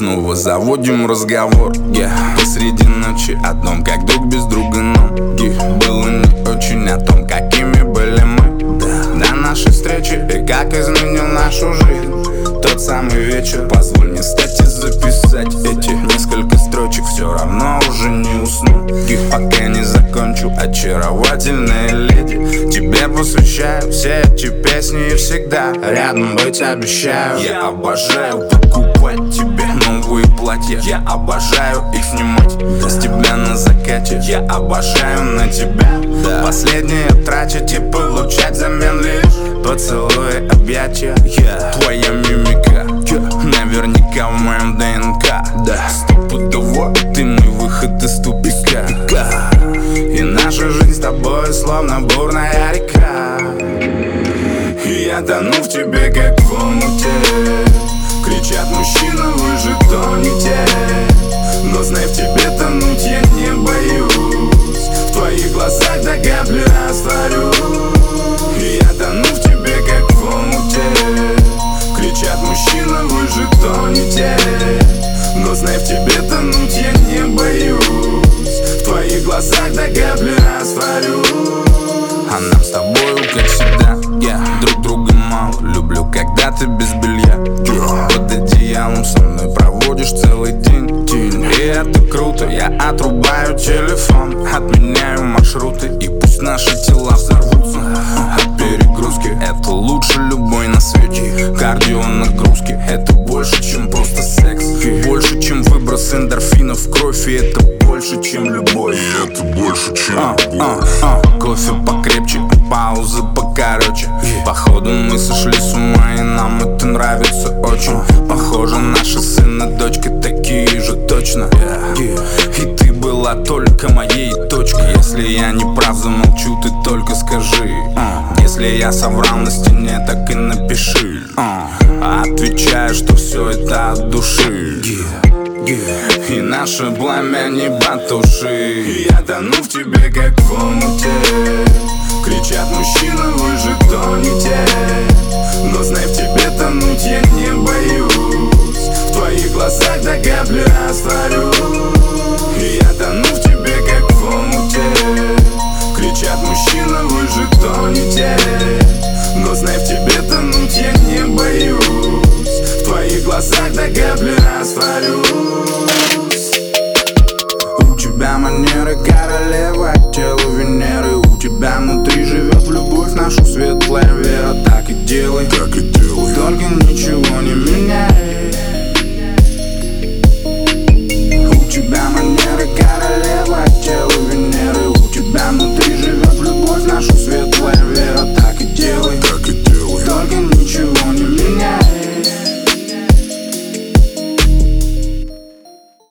снова заводим разговор, посреди ночи о том, как друг без друга нам было не очень, о том, какими были мы до нашей встречи и как изменил нашу жизнь тот самый вечер. Позволь мне встать и записать эти несколько строчек, все равно уже не усну, пока не закончу. Очаровательная леди, тебе посвящаю все эти песни и всегда рядом быть обещаю. Я обожаю покупать тебе новые платья, я обожаю их снимать с тебя на закате. Я обожаю на тебя последнее тратить и получать взамен лишь поцелуи, объятия. Твоя мимика наверняка в моем ДНК, стопудово ты мой выход из тупика. И наша жизнь с тобой словно бурная река. И я тону в тебе, как в омуте. Кричат: мужчина, вы же тонете. Но знай, в тебе тонуть я не боюсь. В твоих глазах догадливо растворюсь. И я тону в тебе, как в омуте. Кричат: мужчина, вы же тонете. Но знай, в тебе тонуть я не боюсь. В твоих глазах догадливо растворюсь. А нам с тобою, как всегда, друг друга мало. Люблю, когда ты без белья, под одеялом со мной проводишь целый день. И это круто, я отрубаю телефон, отменяю маршруты, и пусть наши тела взорвутся от перегрузки. Это лучше любой на свете. Кардио нагрузки — это больше, чем просто секс, больше, чем выброс эндорфинов в кровь. И это больше, чем любовь. И это больше, чем любовь. Кофе покрепче, паузы покороче. Походу мы сошли с ума, и нам это нравится очень. Похоже, наши сын и дочка такие же точно. И ты была только моей точкой. Если я не прав, замолчу, ты только скажи. Если я соврал на стене, так и напиши. Отвечаю, что все это от души. И наше пламя не потуши. И я тону в тебе, как в омуте. Кричат: мужчина, вы же тонете. Но знай, в тебе тонуть я не боюсь. В твоих глазах догадливо растворюсь. И я тону в тебе, как в омуте. Кричат: мужчина, вы же тонете. Но знай, в тебе тонуть я не боюсь. В твоих глазах догадливо растворюсь. У тебя манеры королевы, тело Венеры. У тебя внутри живет любовь, нашу светлая вера. Так и делай, так и